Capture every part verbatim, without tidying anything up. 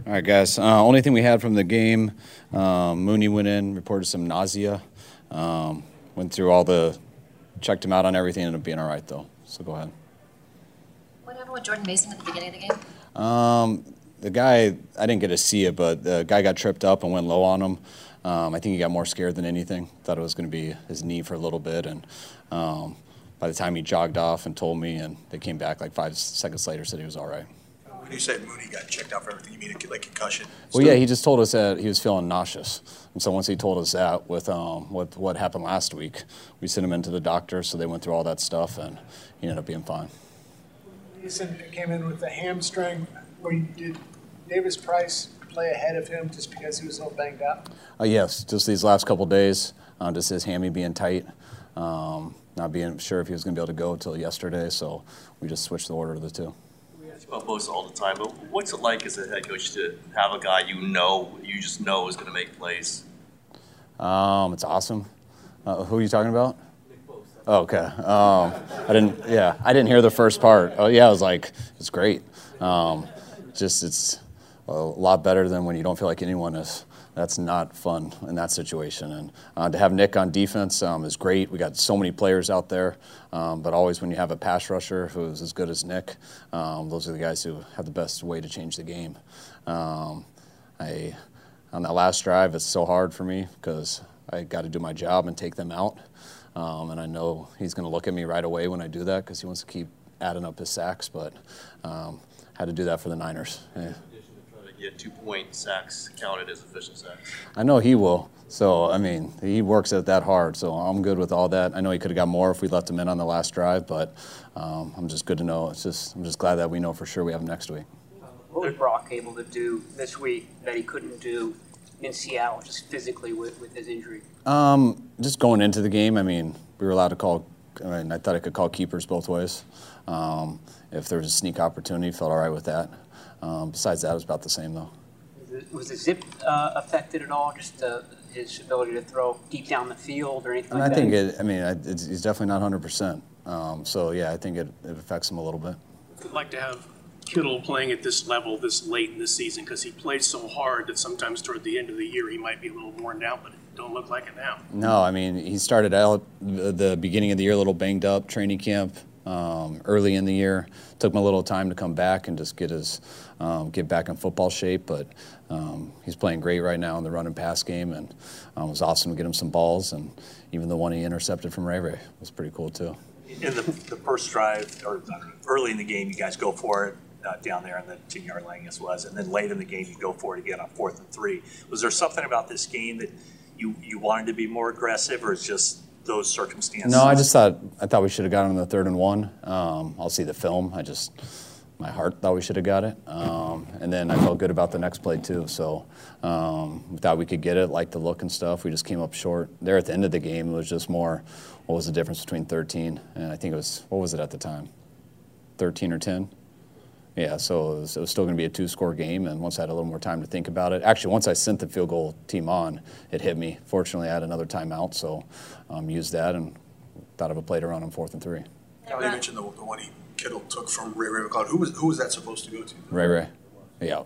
All right, guys. Uh, only thing we had from the game, um, Mooney went in, reported some nausea. Um, went through all the, checked him out on everything, ended up being all right, though. So go ahead. What happened with Jordan Mason at the beginning of the game? Um, the guy, I didn't get to see it, but the guy got tripped up and went low on him. Um, I think he got more scared than anything. Thought it was going to be his knee for a little bit, and um, by the time he jogged off and told me, and they came back like five seconds later, said he was all right. When you said Mooney got checked out for everything, you mean like concussion? Well, yeah, he just told us that he was feeling nauseous. And so once he told us that with um, with what happened last week, we sent him into the doctor, so they went through all that stuff, and he ended up being fine. Mason came in with a hamstring. Where you did Davis Price play ahead of him just because he was a little banged up? Uh, yes, just these last couple of days, uh, just his hammy being tight, um, not being sure if he was going to be able to go until yesterday, so we just switched the order of the two. We ask about Bosa all the time, but what's it like as a head coach to have a guy you know, you just know is going to make plays? Um, it's awesome. Uh, who are you talking about? Oh, okay. Um, I didn't. Yeah, I didn't hear the first part. Oh, yeah. I was like, it's great. Um, just it's a lot better than when you don't feel like anyone is. That's not fun in that situation. And uh, to have Nick on defense um, is great. We got so many players out there, um, but always when you have a pass rusher who's as good as Nick, um, those are the guys who have the best way to change the game. Um, I on that last drive, it's so hard for me because I got to do my job and take them out. Um, and I know he's going to look at me right away when I do that because he wants to keep adding up his sacks, but um, had to do that for the Niners. Yeah. Get two-point sacks counted as official sacks. I know he will. So, I mean, he works at that hard, so I'm good with all that. I know he could have got more if we left him in on the last drive, but um, I'm just good to know. It's just I'm just glad that we know for sure we have him next week. What was Brock able to do this week that he couldn't do in Seattle, just physically with, with his injury? Um, just going into the game, I mean, we were allowed to call. I mean, I thought I could call keepers both ways. Um, if there was a sneak opportunity, felt all right with that. Um, besides that, it was about the same, though. Was the zip uh, affected at all, just uh, his ability to throw deep down the field or anything and like I that? think it, I mean, it's, he's definitely not one hundred percent. Um, so, yeah, I think it, it affects him a little bit. I'd like to have Kittle playing at this level this late in the season because he plays so hard that sometimes toward the end of the year he might be a little worn down, but it don't look like it now. No, I mean, he started out the beginning of the year a little banged up, training camp. Um, early in the year, took him a little time to come back and just get his um, get back in football shape. But um, he's playing great right now in the run and pass game, and um, it was awesome to get him some balls. And even the one he intercepted from Ray Ray was pretty cool too. In the, the first drive, or early in the game, you guys go for it uh, down there on the ten-yard line, I guess it was, and then late in the game, you go for it again on fourth and three. Was there something about this game that you you wanted to be more aggressive, or is just those circumstances? No, I just thought I thought we should have gotten the third and one. Um, I'll see the film. I just my heart thought we should have got it, um, and then I felt good about the next play too. So um, we thought we could get it, like the look and stuff. We just came up short there at the end of the game. It was just more, what was the difference between thirteen and I think it was what was it at the time, thirteen or ten? Yeah, so it was, it was still going to be a two-score game, and once I had a little more time to think about it, actually, once I sent the field goal team on, it hit me. Fortunately, I had another timeout, so um, used that and thought of a play to run on fourth and three. Now, you mentioned the, the one he Kittle took from Ray Ray McCloud. Who was who was that supposed to go to? Ray Ray, yeah.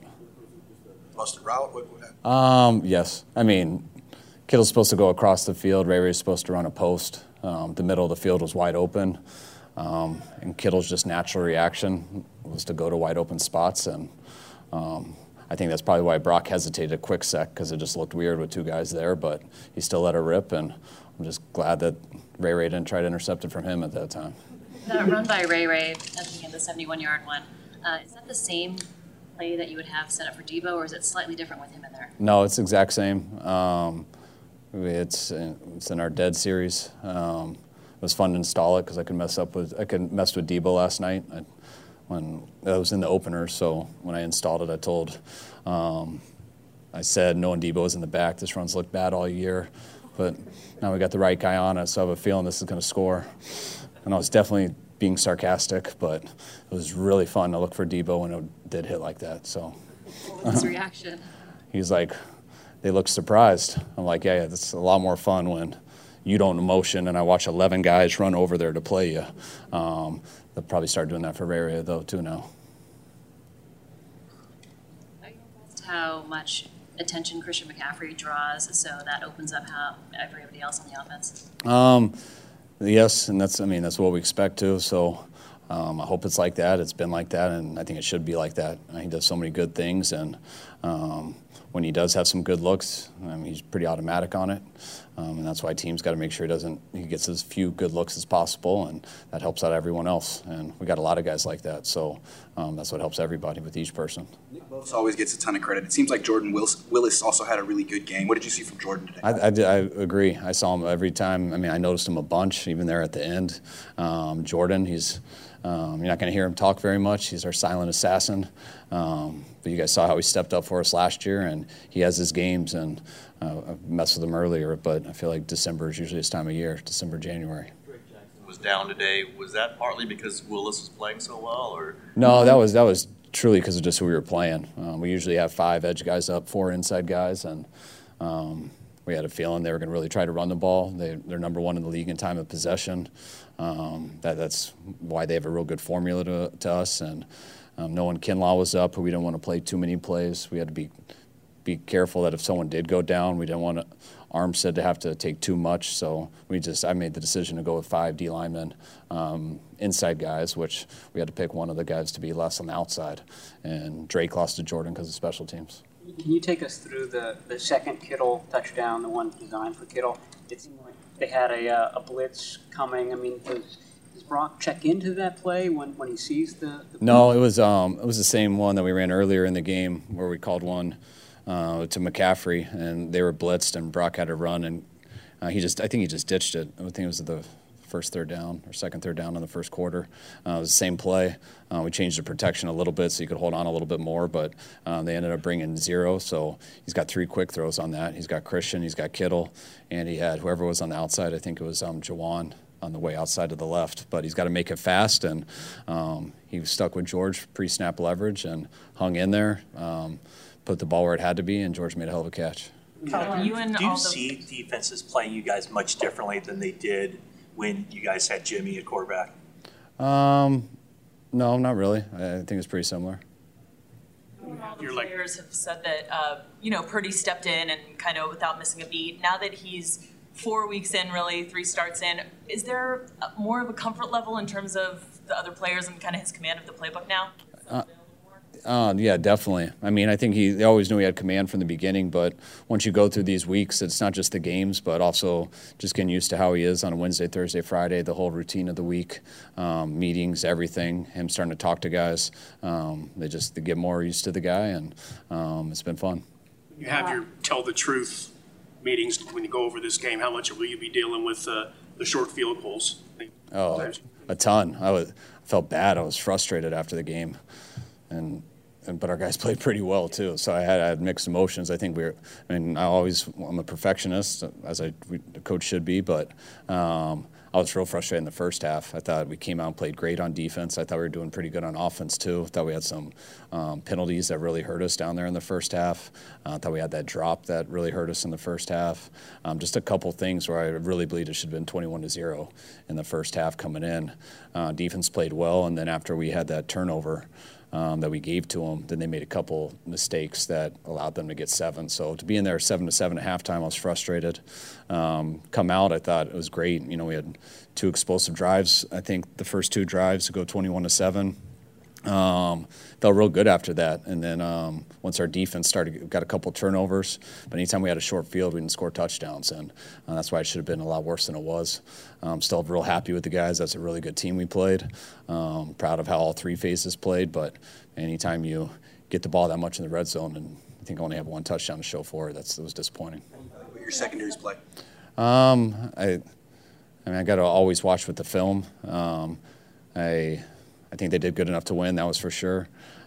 Busted route? What, what happened? Um, yes. I mean, Kittle's supposed to go across the field. Ray Ray's supposed to run a post. Um, the middle of the field was wide open. Um, and Kittle's just natural reaction was to go to wide open spots, and um, I think that's probably why Brock hesitated a quick sec because it just looked weird with two guys there, but he still let it rip, and I'm just glad that Ray Ray didn't try to intercept it from him at that time. That run by Ray Ray, I think the seventy-one-yard one, uh, is that the same play that you would have set up for Debo, or is it slightly different with him in there? No, it's the exact same. Um, it's, it's in our Dead series. Um, It was fun to install it because I could mess up with I could mess with Debo last night I, when I was in the opener. So when I installed it, I told um, I said knowing Debo was in the back, this run's looked bad all year, but now we got the right guy on it, so I have a feeling this is going to score. And I was definitely being sarcastic, but it was really fun to look for Debo when it did hit like that. So what was his reaction? He's like, they look surprised. I'm like, yeah, yeah, that's a lot more fun when you don't motion, and I watch eleven guys run over there to play you. Um, they'll probably start doing that for Ray Ray, though, too, now. Are you impressed how much attention Christian McCaffrey draws, so that opens up how everybody else on the offense? Um, yes, and that's I mean that's what we expect to. So um, I hope it's like that. It's been like that, and I think it should be like that. He does so many good things, and um, when he does have some good looks, I mean, he's pretty automatic on it. Um, and that's why teams got to make sure he doesn't he gets as few good looks as possible, and that helps out everyone else. And we got a lot of guys like that, so um, that's what helps everybody with each person. Nick Bosa always gets a ton of credit. It seems like Jordan Willis, Willis also had a really good game. What did you see from Jordan today? I, I, I agree. I saw him every time. I mean, I noticed him a bunch, even there at the end. Um, Jordan, he's um, you're not going to hear him talk very much. He's our silent assassin. Um, but you guys saw how he stepped up for us last year, and he has his games, and uh, I messed with him earlier, but I feel like December is usually his time of year, December, January. Was down today. Was that partly because Willis was playing so well, or? No, that was that was truly because of just who we were playing. Um, we usually have five edge guys up, four inside guys, and um, we had a feeling they were going to really try to run the ball. They, they're number one in the league in time of possession. Um, that, that's why they have a real good formula to, to us. And um, knowing Kinlaw was up, we didn't want to play too many plays. We had to be be careful that if someone did go down, we didn't want to, Armstead to have to take too much. So we just I made the decision to go with five D linemen, um, inside guys, which we had to pick one of the guys to be less on the outside. And Drake lost to Jordan because of special teams. Can you take us through the, the second Kittle touchdown, the one designed for Kittle? It seemed like they had a, uh, a blitz coming. I mean, does, does Brock check into that play when, when he sees the, the No, it was um, it was the same one that we ran earlier in the game where we called one uh, to McCaffrey, and they were blitzed, and Brock had to run, and uh, he just I think he just ditched it. I think it was the first third down or second third down in the first quarter. Uh, it was the same play. Uh, we changed the protection a little bit so you could hold on a little bit more, but um, they ended up bringing zero. So he's got three quick throws on that. He's got Christian, he's got Kittle, and he had whoever was on the outside. I think it was um, Jawan on the way outside to the left. But he's got to make it fast, and um, he was stuck with George pre-snap leverage and hung in there, um, put the ball where it had to be, and George made a hell of a catch. You and Do you see defenses playing you guys much differently than they did when you guys had Jimmy at quarterback? Um, no, not really. I think it's pretty similar. All the players have said that, uh, you know, Purdy stepped in and kind of without missing a beat. Now that he's four weeks in, really, three starts in, is there more of a comfort level in terms of the other players and kind of his command of the playbook now? Uh, Uh, yeah, definitely. I mean, I think he they always knew he had command from the beginning, but once you go through these weeks, it's not just the games, but also just getting used to how he is on a Wednesday, Thursday, Friday, the whole routine of the week, um, meetings, everything, him starting to talk to guys. Um, they just they get more used to the guy, and um, it's been fun. You have your tell the truth meetings when you go over this game. How much will you be dealing with uh, the short field goals? Oh, a ton. I was I felt bad. I was frustrated after the game, and. And, but our guys played pretty well too, so I had, I had mixed emotions. I think we were. I mean, I always I'm a perfectionist, as I we, the coach should be, but um, I was real frustrated in the first half. I thought we came out and played great on defense. I thought we were doing pretty good on offense too. I thought we had some um, penalties that really hurt us down there in the first half. Uh, I thought we had that drop that really hurt us in the first half. Um, just a couple things where I really believe it should have been twenty-one to zero in the first half coming in. Uh, defense played well, and then after we had that turnover. Um, that we gave to them, then they made a couple mistakes that allowed them to get seven. So to be in there seven to seven at halftime, I was frustrated. Um, come out, I thought it was great. You know, we had two explosive drives. I think the first two drives to go twenty-one to seven. Um, felt real good after that. And then um, once our defense started, got a couple turnovers. But anytime we had a short field, we didn't score touchdowns. And uh, that's why it should have been a lot worse than it was. Um, still real happy with the guys. That's a really good team we played. Um, proud of how all three phases played. But anytime you get the ball that much in the red zone and I think only have one touchdown to show for it, that's, that was disappointing. Your secondaries play? Um, I, I mean, I got to always watch with the film. Um, I... I think they did good enough to win, that was for sure.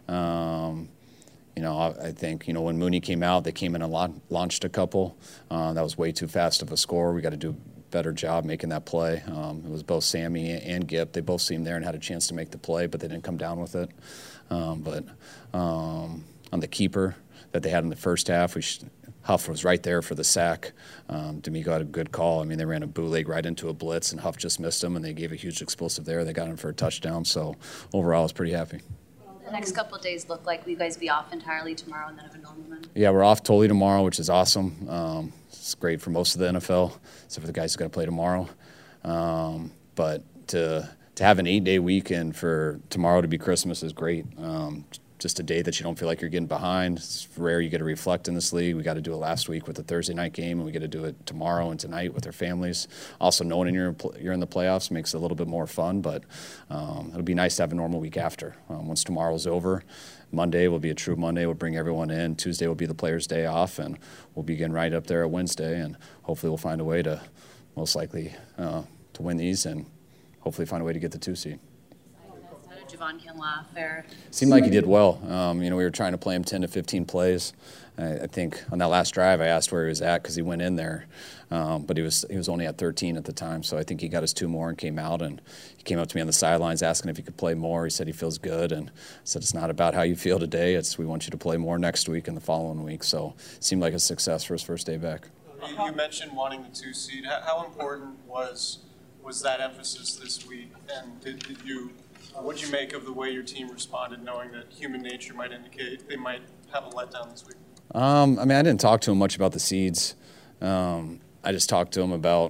Um, you know, I, I think, you know, when Mooney came out, they came in and la- launched a couple. Uh, that was way too fast of a score. We got to do a better job making that play. Um, it was both Sammy and Gipp. They both seemed there and had a chance to make the play, but they didn't come down with it. Um, but um, on the keeper that they had in the first half, we sh- Huff was right there for the sack. Um, D'Amico had a good call. I mean, they ran a bootleg right into a blitz, and Huff just missed him, and they gave a huge explosive there. They got him for a touchdown. So overall, I was pretty happy. next couple of days look like? Will you guys be off entirely tomorrow and then have a normal then? Yeah, we're off totally tomorrow, which is awesome. Um, it's great for most of the N F L, except for the guys who got to play tomorrow. Um, but to to have an eight-day weekend for tomorrow to be Christmas is great. Um, just a day that you don't feel like you're getting behind. It's rare you get to reflect in this league. We got to do it last week with the Thursday night game, and we get to do it tomorrow and tonight with our families. Also, knowing you're you're in the playoffs makes it a little bit more fun, but um, it'll be nice to have a normal week after. Um, once tomorrow's over, Monday will be a true Monday. We'll bring everyone in. Tuesday will be the players' day off, and we'll begin right up there at Wednesday, and hopefully we'll find a way to most likely uh, to win these and hopefully find a way to get the two seed. How did Javon Kinlaw fare? Seemed like he did well. Um, you know, we were trying to play him ten to fifteen plays. I, I think on that last drive, I asked where he was at because he went in there, um, but he was he was only at thirteen at the time. So I think he got his two more and came out. And he came up to me on the sidelines asking if he could play more. He said he feels good, and I said it's not about how you feel today. It's we want you to play more next week and the following week. So it seemed like a success for his first day back. You, you mentioned wanting the two seed. How, how important was was that emphasis this week? And did, did you, what did you make of the way your team responded, knowing that human nature might indicate they might have a letdown this week? Um, I mean, I didn't talk to him much about the seeds. Um, I just talked to him about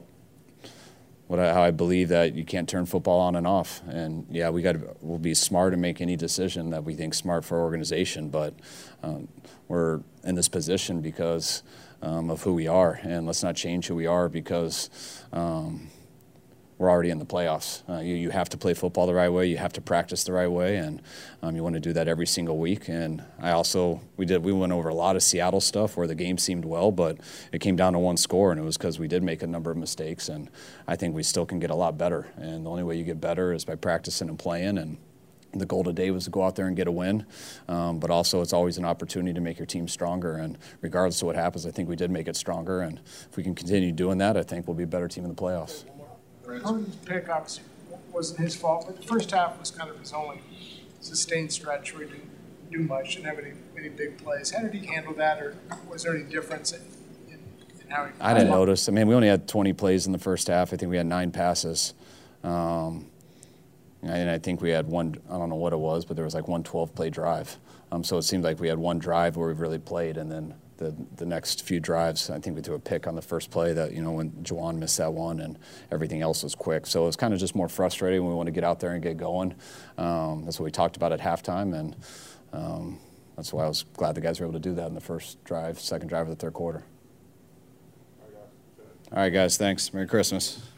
what I, how I believe that you can't turn football on and off. And yeah, we got to, we'll be smart and make any decision that we think smart for our organization. But um, we're in this position because um, of who we are, and let's not change who we are because. Um, We're already in the playoffs. Uh, you, you have to play football the right way. You have to practice the right way, and um, you want to do that every single week. And I also we did we went over a lot of Seattle stuff where the game seemed well, but it came down to one score, and it was because we did make a number of mistakes. And I think we still can get a lot better. And the only way you get better is by practicing and playing. And the goal today was to go out there and get a win, um, but also it's always an opportunity to make your team stronger. And regardless of what happens, I think we did make it stronger. And if we can continue doing that, I think we'll be a better team in the playoffs. Herman's pick obviously wasn't his fault, but the first half was kind of his only sustained stretch where he didn't do much, didn't have any, any big plays. How did he handle that, or was there any difference in, in, in how he I didn't notice. I mean, we only had twenty plays in the first half. I think we had nine passes. Um, and I think we had one, I don't know what it was, but there was like one twelve-play drive. Um, so it seemed like we had one drive where we really played, and then The, the next few drives, I think we threw a pick on the first play that, you know, when Juwan missed that one, and everything else was quick. So it was kind of just more frustrating when we want to get out there and get going. Um, that's what we talked about at halftime, and um, that's why I was glad the guys were able to do that in the first drive, second drive of the third quarter. All right, guys, thanks. Merry Christmas.